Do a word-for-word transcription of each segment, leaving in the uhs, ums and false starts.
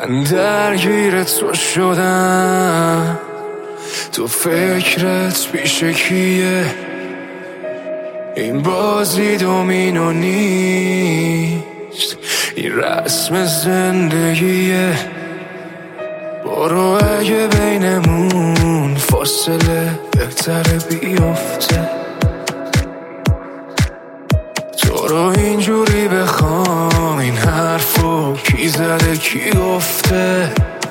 من درگیر تو شدم، تو فکرت پیش کیه؟ این بازی دومینو نیست، این رسم زندگیه. برو اگه بینمون فاصله بهتره بیفته، تو رو اینجوری بخوام این حرفو کی زده کی گفته؟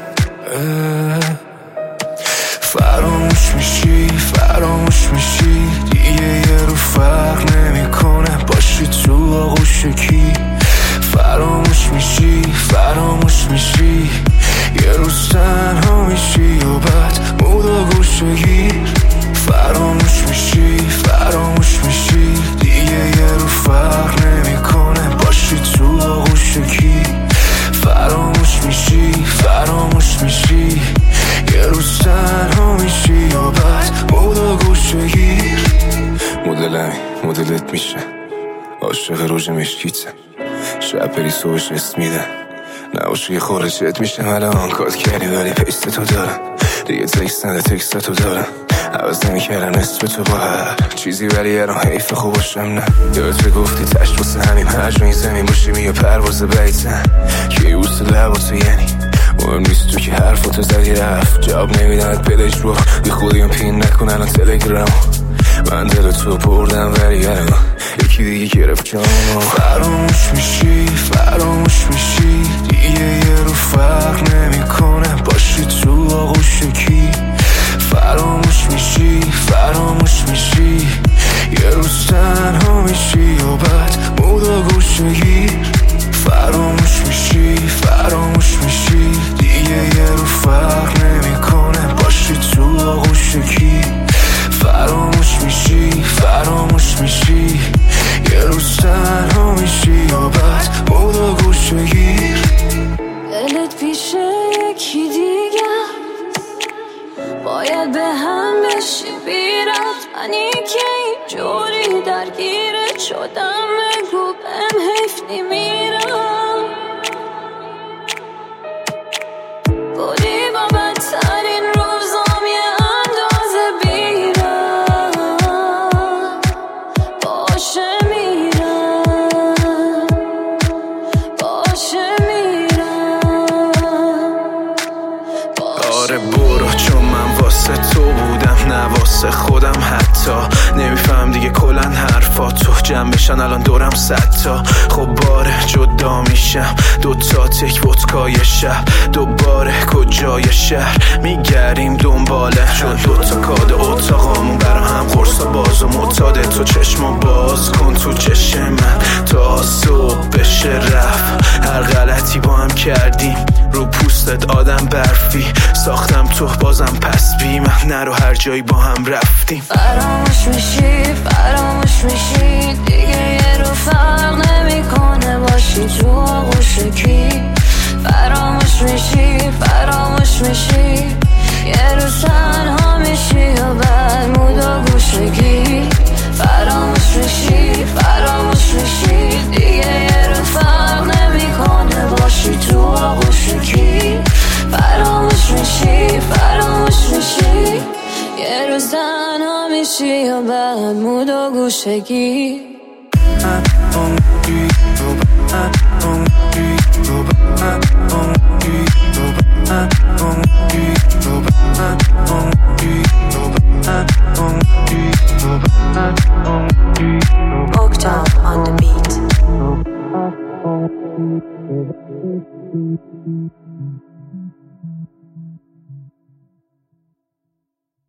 فراموش میشی فراموش میشی دیگه یه رو فرق نمیکنه باشی تو آغوش کی. فراموش میشی فراموش میشی یه روز تنها میشی و بعد مود و گوشه گیر. فراموش میشی فراموش میشی دیگه یه رو فرق نمیکنه باشی تو آغوش کی. فراموش میشی فراموش میشی یه روز تنها میشی و بعد مود و گوشه گیر. مدلمی مدلت میشه عاشق روژ مشکیته، شب بری صبحش اسم میده نباشه یه خورجت میشه. الان کات کردی ولی پیست تو دارم دیگه، تکست نده تکست تو دارم عوض نمیکردم اسم تو با هر چیزی ولی الان حیف خوب باشم. نه یادت گفتی تشت واسه همیم هر جایی زمین باشیم یه پرواز بیتن که اوست لبا تو، یعنی مهم نیست تو که حرفاتو زدی رفت جواب نمیدنت پلش رو بی خودیم پین نکن الان تلگرام. من دل تو بردم ولی الان یکی دیگه گرفت جامو. فراموش میشی فراموش میشی دیگه یه رو فرق نمیکنه باشی تو آغوش کی. فراموش میشی فراموش میشی یه روز تنها میشی و بعد مود و گوشه گیر. فراموش میشی فراموش میشی دیگه یه رو فرق نمیکنه باشی تو آغوش کی. فراموش میشی فراموش میشی یه روز تنها میشی و بعد مود و گوشه گیر. دلت پیش یکی دیگه باید به هم بشی بیرفت، منی که اینجوری درگیرت شدم بگو بهم حیف نمیرم. گلی با بدترین روزام یه اندازه بیرم باشه میرم باشه میرم آره برو چون من واسه تو بودم نه واسه خودم، حتی نمیفهم دیگه کلن حرفاتو جمع بشن الان دورم صدتا. خب باره جدا میشم دوتا تک ودکای شب دوباره کجای شهر میگریم دنباله، چون دوتا کاد اتاقامون برا هم قرصا باز و معتاده. تو چشمو باز کن تو چشم من تا صبح بشه رفت، هر غلطی با هم کردیم رو پوستت آدم برفی ساختم تو بازم پس بی من نرو هر جایی با هم رفتیم. فراموش میشی فراموش میشی دیگه یه رو فرق نمیکنه باشی تو آغوش کی. فراموش میشی فراموش میشی یه روز تنها میشی و بعد مود و گوشه گیر. فراموش میشی فراموش میشی دیگه یه رو فرق نمیکنه باشی تو آغوش کی. فراموش میشی فراموش میشی یه روز تنها میشی و بعد مود و گوشه گیر. Mokhtar on the beat.